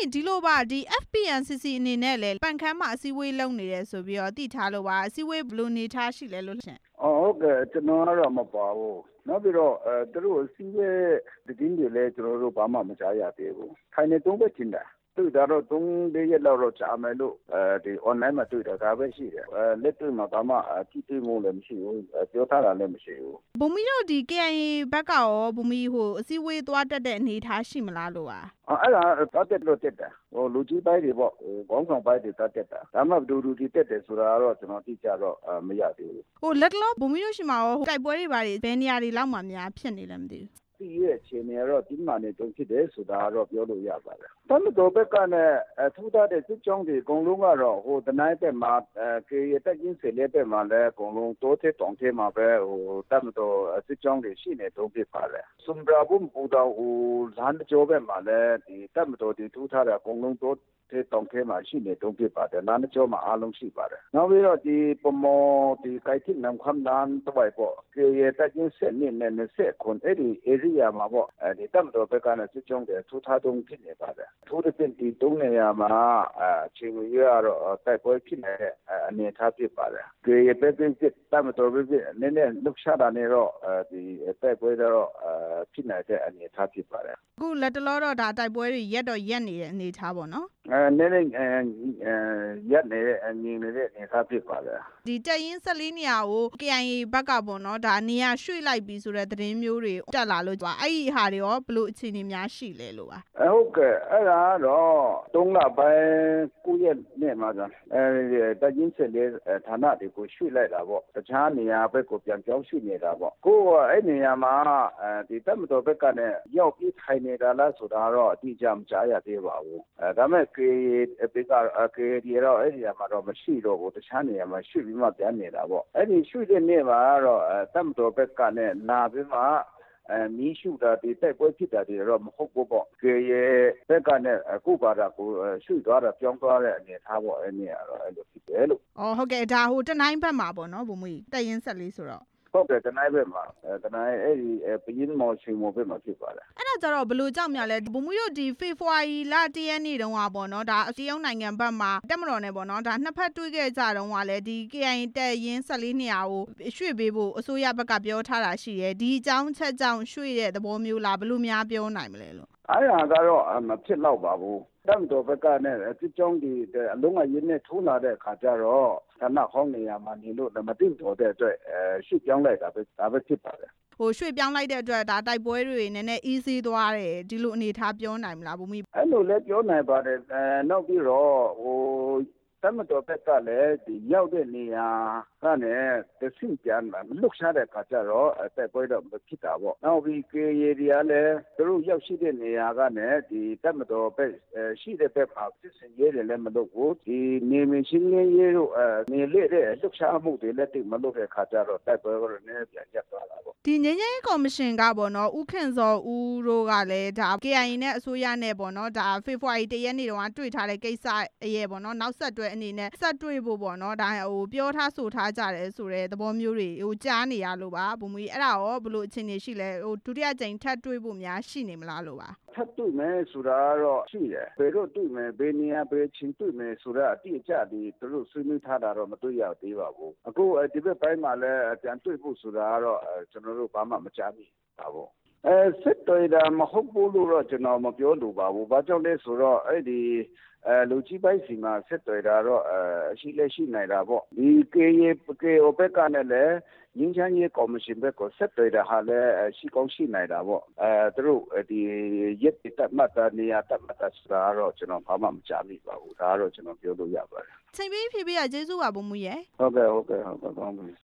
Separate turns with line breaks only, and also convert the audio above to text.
ဒီလိုပါဒီ FPNCC အနေနဲ့လေပန်ခမ်းမှာအစည်းအဝေးလုပ်နေတယ်ဆိုပြီးတော့သိထားလို့ပါအစည်းအဝေးဘယ်လိုနေထားရှိလဲလို့ရှင်
ဟုတ်ကဲ့ကျွန်တော်ကတော့မပါဘူးနောက်ပြီးတော့သူတို့အစည်းအဝေးတင်းတွေလည်းကျွန်တော်တို့ဘာမှမကြားရသေးဘူးခိုင်နေတုံးပဲတင်တာတွေ့တာတော့3-4ရက်လောက်တော့ကြာမယ်လို့ဒီ online မှာတွေ့တာဒါပဲရှိတယ်လက်တွေ့မှာဘာမှကြည့်တွေ့မှုလည်းမရှိဘူးပြောထားတာလည်းမရှိဘူး
ဘုံမီတို့ဒီ KIA ဘက်ကရောဘုံမီအစည်းအဝေးသွားတက်တဲ့အနေထားရှိမလားလို့ပါ
အဲ့ဒါသွားတက်လို့တက်တယ်လူကြီးပိုင်းတွေပေါ့ခေါင်းဆောင်ပိုင်းတွေတက်တာဒါမှဒူဒီတက်တယ်ဆိုတာတော့ကျွန်တော်သိကြတော့မရသေး
ဘူးလက်တလောဘုံမီတို့ရှိမှာရောတိုက်ပွဲတွေဘာတွေဘယ်နေရာတွေလောက်မှများဖြစ်နေလဲမသိဘူး
ဒီရဲ့အခြေအနေတော့ဒီမှာနေတုံးဖြစ်တယ်ဆိုတာတော့ပြောလို့ရပါတယ်တမတော်ဘက်ကနဲ့ထူးထားတဲ့စစ်ကြောင်းတွေအကုန်လုံးကတော့တနိုင်းဘက်မှာကေတက်ချင်းစီလေးဘက်မှာလည်းအကုန်လုံးတိုးထက်တောင်ထက်မှာပဲတမတော်စစ်ကြောင်းတွေရှိနေတုံးဖြစ်ပါတယ်စွန်ဘရာဘုံပူတော်လမ်းကျော်ဘက်မှာလည်းဒီတမတော်တွေထူးထားတဲ့အကုန်လုံးတိုးတောင်ထဲမှာရှိနေတုံးဖြစ်ပါတယ်လမ်းကျော်မှာအားလုံးရှိပါတယ်နောက်ပြီးတော့ဒီပမောဒီကိုက်တင်နမ်ခမ်လန်တဝိုင်ပေါ့ကေတက်ချင်းစီနဲ့ဆက်ခွန်အဲ့ဒီ area မှာပေါ့ဒီတမတော်ဘက်ကနဲ့စစ်ကြောင်းတွေထူးထားတုံးဖြစ်နေပါတယ်ထိုးတဲ့ဒီတုံးနေရာမှာချိန်ရတော့တိုက်ပွဲဖြစ်နေတဲ့အနေအထားဖြစ်ပါတယ်ကေပဲဖြစ်တမတော်ပဲဖြစ်နည်းနည်းလှုပ်ရှားတာနေတော့ဒီတိုက်ပွဲတော့ဖြစ်နေတဲ့အနေအထားဖြစ်ပါတယ်
အခုလက်တလောတော့ဒါတိုက်ပွဲတွေရက်တော့ရက်နေတဲ့အနေအထားပေါ့နော်
နည်းနည်းရက်နေတဲ့ငြိမ်နေတဲ့အနေအထားဖြစ်ပါတယ်
ဒီတက်ရင်14နေရာကို KIA ဘက်ကပေါ့နော်ဒါနေရာရွှေ့လိုက်ပြီးဆိုတဲ့သတင်းမျိုးတွေတက်လာလို့အဲ့ဒီဟာတွေရောဘယ်လိုအခြေအနေများရှိလဲလို့ပါ
ဟုတ်ကဲ့အဲ့ဒါတော့3လပိုင်း9ရက်နေ့မှာတက်ရင်14ဌာနတွေကိုရွှေ့လိုက်တာပေါ့တခြားနေရာဘက်ကိုပြန်ပြောင်းရွှေ့နေတာပေါ့ကိုအဲ့နေရာမှာဒီတပ်မတော်ဘက်ကနဲ့ရောက်ပြီးထိုင်နေတာလားဆိုတာတော့အတိအကျမကြားရသေးပါဘူးဒါမဲ့ KD တော့အဲ့ဒီမှာတော့မရှိတော့ဘူးတခြားနေရာမှာရွှေ့ပြီးမှပြန်နေတာပေါ့အဲ့ဒီရွှေ့တဲ့နေ့မှာတော့တပ်မတော်ဘက်ကနဲ့လာပြီးမှမီးရှုတာဒီတိုက်ပွဲဖြစ်တာတွေတော့မဟုတ်ဘူးပေါ့ကေဘက်ကနဲ့အခုပါတာကိုရွှေ့သွားတာပြောင်းသွားတဲ့အနေထားပေါ့အဲ့ဒီကတော့အဲ့လိုဖြစ်တယ်လို့
ဟုတ်ကဲ့ဒါတနိုင်းဘက်မှာပေါ့နော်ဘုံမီတက်ရင်14ဆိုတော့
ဟုတ်တယ်တနိုင်းဘက်မှာတနိုင်းအဲ့ဒီပယင်းမော်ရှင်မော်ဘက်မှာဖြစ်ပါတယ်
အဲ့ဒါကြတော့ဘယ်လိုကြောက်မြလဲဘုံမီတို့ဒီဖေဖော်ဝါရီလ1ရက်နေ့တုန်းကပေါ့နော်ဒါတရုတ်နိုင်ငံဘက်မှာတက်မတော်နဲ့ပေါ့နော်ဒါနှစ်ဖက်တွေ့ခဲ့ကြတုန်းကလည်းဒီ KIA တက်ရင်14နေရာကိုရွှေ့ပေးဖို့အစိုးရဘက်ကပြောထားတာရှိတယ်ဒီအကြောင်းချက်ကြောင့်ရွှေ့တဲ့သဘောမျိုးလားဘယ်လိုများပြောနိုင်မလဲလို့
အဲ့ဒါကတော့မဖြစ်တော့ပါဘူးတမ်တော်ဘက်ကနဲ့စစ်ကြောင်းဒီအလုံးအရင်နဲ့ထိုးလာတဲ့အခါကျတော့ဌာနဟောင်းနေရာမှာနေလို့မသိတော်တဲ့အတွက်ရွှေ့ပြောင်းလိုက်တာပဲဒါပဲဖြစ်ပါတယ်
ရွှေ့ပြောင်းလိုက်တဲ့အတွက်ဒါတိုက်ပွဲတွေနည်းနည်း easy သွားတယ်ဒီလိုအနေထားပြောနိုင်မလားဘုံမီ
အဲ့လိုလည်းပြောနိုင်ပါတယ်နောက်ပြီးတော့တမတော်ဘက်ကလည်းဒီရောက်တဲ့နေရာကနေတဆင့်ပြန်မလွတ်ရှားတဲ့ခါကျတော့တိုက်ပွဲတော့ဖြစ်တာပေါ့နောက်ပြီး KA တွေကလည်းသူတို့ရောက်ရှိတဲ့နေရာကနေဒီတမတော်ဘက်ရှိတဲ့ဘက်မှာစစ်စင်ရဲတွေလည်းမလုပ်ဘူးဒီနေမချင်းရဲတို့နေလေတဲ့လွတ်ရှားမှုတွေလည်းတိတ်မလုပ်တဲ့ခါကျတော့တိုက်ပွဲကတော့နည်းပြန်ရပ်သွားတာပေါ့
ဒီငြိမ်းချမ်းရေးကော်မရှင်ကပေါ့နော်ဦးခင်စောဦးတို့ကလည်းဒါ KIA နဲ့အစိုးရနဲ့ပေါ့နော်ဒါဖေဖော်ဝါရီ1ရက်နေ့တုန်းကတွေ့ထားတဲ့ကိစ္စအရေးပေါ့နော်နောက်ဆက်တွဲအနေနဲ့ဆက်တွေ့ဖို့ပေါ့နော်ဒါပြောထားဆိုထားကြတယ်ဆိုတဲ့သဘောမျိုးတွေကြားနေရလို့ပါဘုံမီအဲ့ဒါရောဘယ်လိုအခြေအနေရှိလဲဒုတိယကြိမ်ထပ်တွေ့ဖို့များရှိနေမလားလို့ပါ
ထပ်တွေ့မယ်ဆိုတာတော့ရှိတယ်ဘယ်တော့တွေ့မယ်ဘယ်နေရာဘယ်ချိန်တွေ့မယ်ဆိုတာအတိအကျဒီသူတို့ဆွေးနွေးထားတာတော့မတွေ့ရသေးပါဘူးအခုဒီဘက်ပိုင်းမှာလည်းပြန်တွေ့ဖို့ဆိုတာတော့ကျွန်တော်တို့ဘာမှမကြားမိပါဘူးစစ်တွေတာမဟုတ်ဘူးလို့တော့ကျွန်တော်မပြောလို့ပါဘူးဘာကြောင့်လဲဆိုတော့အဲ့ဒီလူကြီးပိုင်းစီမှာဆက်တွေ့တာတော့ရှိလက်ရှိနေတာပေါ့ဒီ KO ဘက်ကနဲ့လည်းငင်းချမ်းရေးကော်မရှင်ဘက်ကိုဆက်တွေ့တာဟာလည်းရှိကောင်းရှိနေတာပေါ့သူတို့ဒီရက်တက်မှတ်တာနေရာတက်မှတ်တာဆိုတာတော့ကျွန်တော်ဘာမှမကြားမိပါဘူးဒါကတော့ကျွန်တော်ပြောလို့ရပါတယ်
ချိန်ပေးဖြေပေးရကျေးဇူးပါဘုံမူရဲ့
ဟုတ်ကဲ့ကောင်းပါ